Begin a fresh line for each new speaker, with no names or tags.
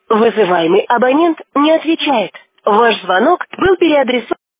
Вызываемый абонент не отвечает. Ваш звонок был переадресован.